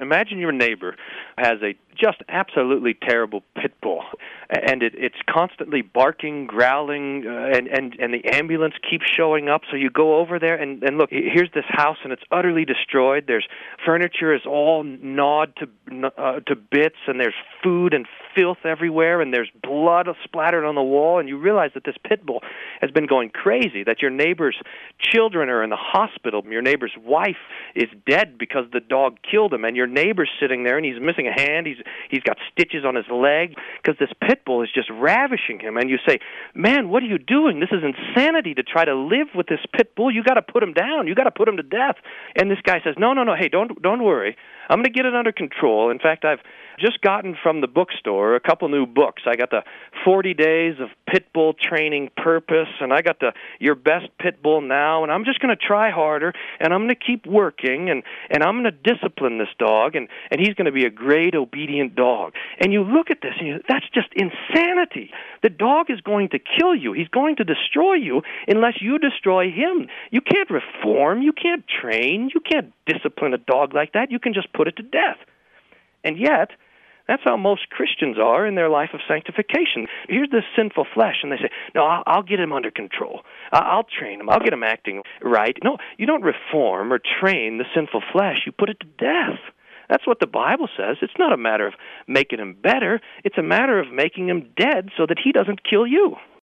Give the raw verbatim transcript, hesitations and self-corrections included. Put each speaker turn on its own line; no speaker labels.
Imagine your neighbor has a just absolutely terrible pit bull, and it, it's constantly barking, growling, uh, and, and, and the ambulance keeps showing up. So you go over there, and, and look, here's this house, and it's utterly destroyed. There's furniture is all gnawed to uh, to bits, and there's food and filth everywhere, and there's blood splattered on the wall, and you realize that this pit bull has been going crazy, that your neighbor's children are in the hospital, your neighbor's wife is dead because the dog killed him, and your neighbor's sitting there, and he's missing a hand, he's he's got stitches on his leg, because this pit bull is just ravishing him, and you say, man, what are you doing? This is insanity to try to live with this pit bull. You got to put him down. You got to put him to death. And this guy says, no, no, no, hey, don't don't worry. I'm going to get it under control. In fact, I've just gotten from the bookstore a couple new books. I got the forty days of Pit Bull Training Purpose, and I got the Your Best Pit Bull Now, and I'm just going to try harder, and I'm going to keep working, and, and I'm going to discipline this dog, and, and he's going to be a great, obedient dog. And you look at this, and you, that's just insanity. The dog is going to kill you. He's going to destroy you unless you destroy him. You can't reform. You can't train. You can't discipline a dog like that. You can just put it to death. And yet, that's how most Christians are in their life of sanctification. Here's this sinful flesh, and they say, no, I'll, I'll get him under control. I'll train him. I'll get him acting right. No, you don't reform or train the sinful flesh. You put it to death. That's what the Bible says. It's not a matter of making him better. It's a matter of making him dead so that he doesn't kill you.